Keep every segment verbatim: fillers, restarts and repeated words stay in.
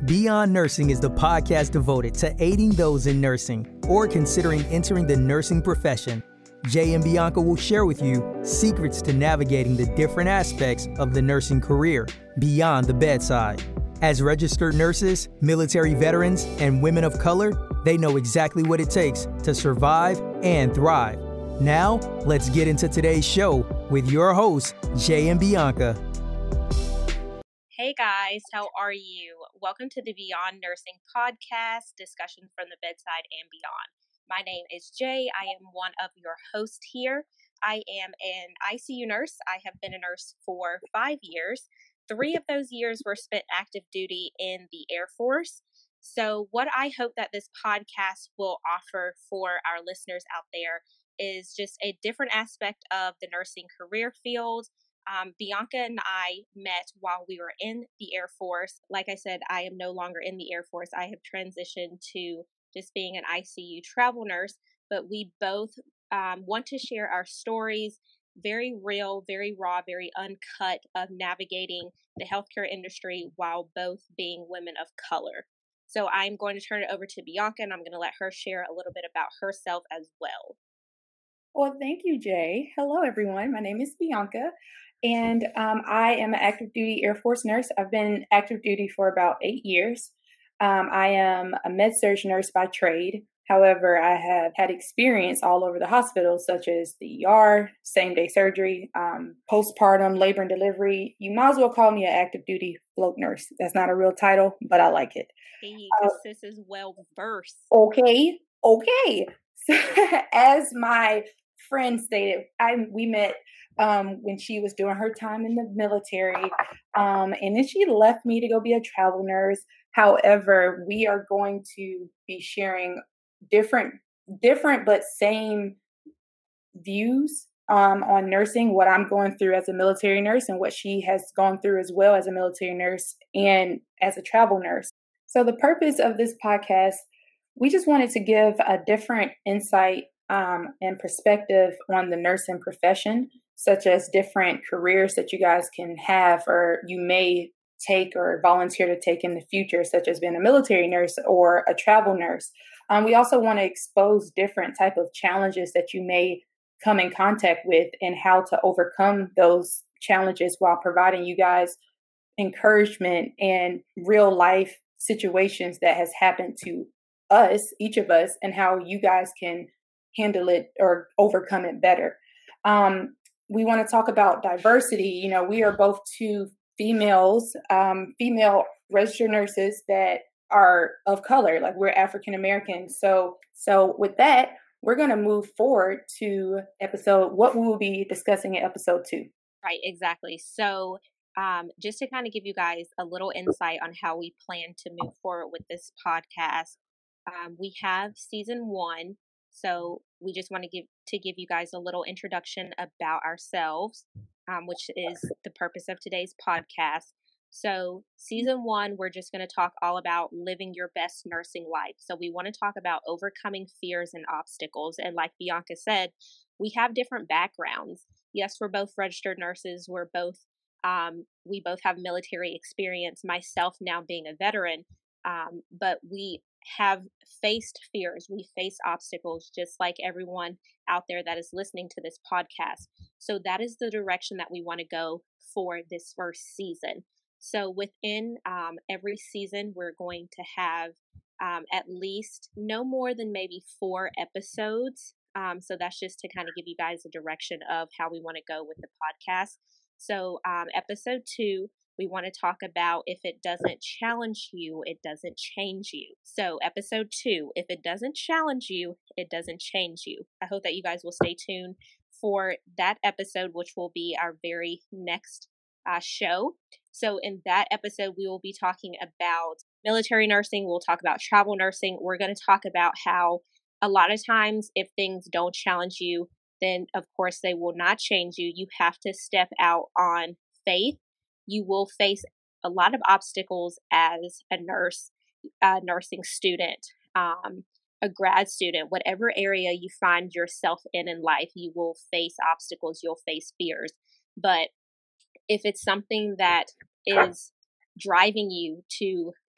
Beyond Nursing is the podcast devoted to aiding those in nursing or considering entering the nursing profession. Jay and Bianca will share with you secrets to navigating the different aspects of the nursing career beyond the bedside. As registered nurses, military veterans, and women of color, they know exactly what it takes to survive and thrive. Now, let's get into today's show with your hosts, Jay and Bianca. Hey guys, how are you? Welcome to the Beyond Nursing podcast, discussion from the bedside and beyond. My name is Jay. I am one of your hosts here. I am an I C U nurse. I have been a nurse for five years. Three of those years were spent active duty in the Air Force. So what I hope that this podcast will offer for our listeners out there is just a different aspect of the nursing career field. Um, Bianca and I met while we were in the Air Force. Like I said, I am no longer in the Air Force. I have transitioned to just being an I C U travel nurse, but we both um, want to share our stories, very real, very raw, very uncut, of navigating the healthcare industry while both being women of color. So I'm going to turn it over to Bianca, and I'm going to let her share a little bit about herself as well. Well, thank you, Jay. Hello, everyone. My name is Bianca, and um, I am an active duty Air Force nurse. I've been active duty for about eight years. Um, I am a med-surg nurse by trade. However, I have had experience all over the hospital, such as the E R, same-day surgery, um, postpartum, labor and delivery. You might as well call me an active duty float nurse. That's not a real title, but I like it. Hey, because uh, this is well-versed. Okay, okay. So, as my friend stated, I we met um, when she was doing her time in the military, um, and then she left me to go be a travel nurse. However, we are going to be sharing different, different but same views um, on nursing, what I'm going through as a military nurse and what she has gone through as well as a military nurse and as a travel nurse. So the purpose of this podcast, we just wanted to give a different insight um, and perspective on the nursing profession, such as different careers that you guys can have or you may take or volunteer to take in the future, such as being a military nurse or a travel nurse. Um, we also want to expose different type of challenges that you may come in contact with and how to overcome those challenges while providing you guys encouragement and real life situations that has happened to us, each of us, and how you guys can handle it or overcome it better. Um, we want to talk about diversity. You know, we are both two females, um, female registered nurses that are of color, like we're African American. So, so with that, we're going to move forward to episode, what we will be discussing in episode two. Right, exactly. So um, just to kind of give you guys a little insight on how we plan to move forward with this podcast, um, we have season one. So we just want to give to give you guys a little introduction about ourselves, um, which is the purpose of today's podcast. So season one, we're just going to talk all about living your best nursing life. So we want to talk about overcoming fears and obstacles. And like Bianca said, we have different backgrounds. Yes, we're both registered nurses. We're both, um, we both have military experience, myself now being a veteran, um, but we have faced fears. We face obstacles just like everyone out there that is listening to this podcast. So that is the direction that we want to go for this first season. So within um, every season, we're going to have um, at least no more than maybe four episodes. Um, so that's just to kind of give you guys a direction of how we want to go with the podcast. So um, episode two, we want to talk about if it doesn't challenge you, it doesn't change you. So episode two, if it doesn't challenge you, it doesn't change you. I hope that you guys will stay tuned for that episode, which will be our very next uh, show. So in that episode, we will be talking about military nursing. We'll talk about travel nursing. We're going to talk about how a lot of times if things don't challenge you, then of course they will not change you. You have to step out on faith. You will face a lot of obstacles as a nurse, a nursing student, um, a grad student, whatever area you find yourself in in life, you will face obstacles, you'll face fears. But if it's something that is driving you to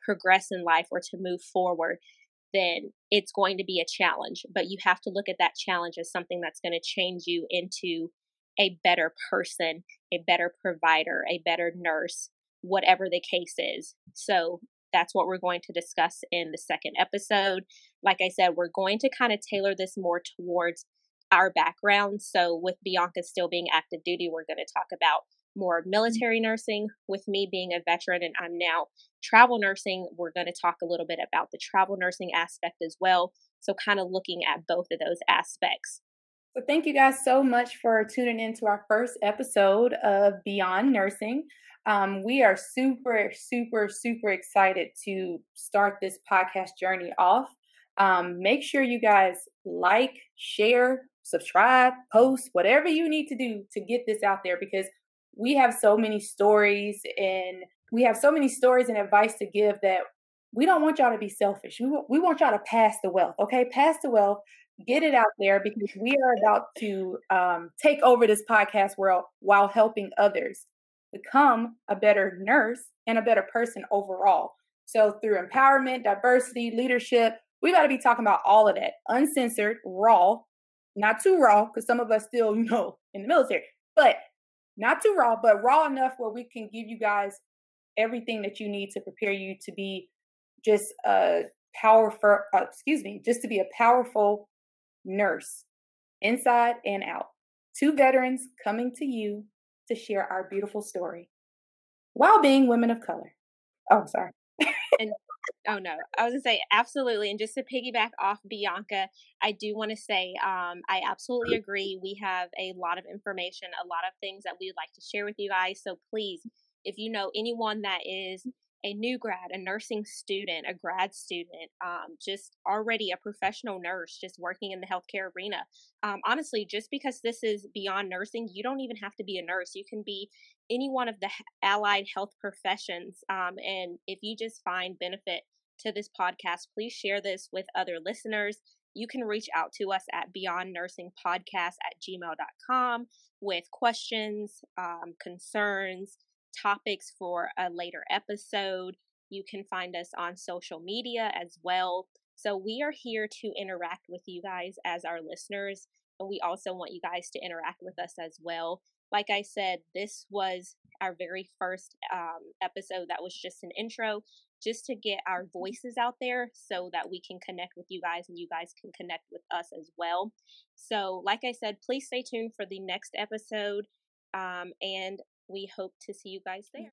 progress in life or to move forward, then it's going to be a challenge. But you have to look at that challenge as something that's going to change you into a better person, a better provider, a better nurse, whatever the case is. So that's what we're going to discuss in the second episode. Like I said, we're going to kind of tailor this more towards our background. So with Bianca still being active duty, we're going to talk about more military nursing. With me being a veteran and I'm now travel nursing, we're going to talk a little bit about the travel nursing aspect as well. So kind of looking at both of those aspects. So thank you guys so much for tuning in to our first episode of Beyond Nursing. Um, we are super, super, super excited to start this podcast journey off. Um, make sure you guys like, share, subscribe, post, whatever you need to do to get this out there, because we have so many stories and we have so many stories and advice to give that we don't want y'all to be selfish. We, we want y'all to pass the wealth, okay? Pass the wealth, get it out there, because we are about to um, take over this podcast world while helping others become a better nurse and a better person overall. So through empowerment, diversity, leadership, we got to be talking about all of that, uncensored, raw, not too raw, because some of us still, you know, in the military, but not too raw, but raw enough where we can give you guys everything that you need to prepare you to be just a powerful, uh, excuse me, just to be a powerful nurse inside and out. Two veterans coming to you to share our beautiful story while being women of color. Oh, sorry. And oh no, I was gonna say absolutely. And just to piggyback off Bianca, I do want to say um, I absolutely agree. We have a lot of information, a lot of things that we'd like to share with you guys. So please, if you know anyone that is a new grad, a nursing student, a grad student, um, just already a professional nurse, just working in the healthcare arena. Um, honestly, just because this is Beyond Nursing, you don't even have to be a nurse. You can be any one of the allied health professions. Um, and if you just find benefit to this podcast, please share this with other listeners. You can reach out to us at beyond nursing podcast at gmail dot com with questions, um, concerns, topics for a later episode. You can find us on social media as well. So we are here to interact with you guys as our listeners, and we also want you guys to interact with us as well. Like I said, this was our very first um, episode that was just an intro, just to get our voices out there so that we can connect with you guys and you guys can connect with us as well. So like I said, please stay tuned for the next episode, um, and we hope to see you guys there.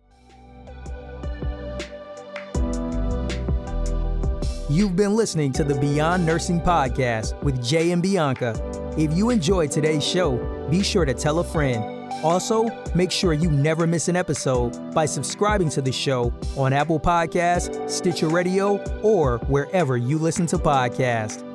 You've been listening to the Beyond Nursing Podcast with Jay and Bianca. If you enjoyed today's show, be sure to tell a friend. Also, make sure you never miss an episode by subscribing to the show on Apple Podcasts, Stitcher Radio, or wherever you listen to podcasts.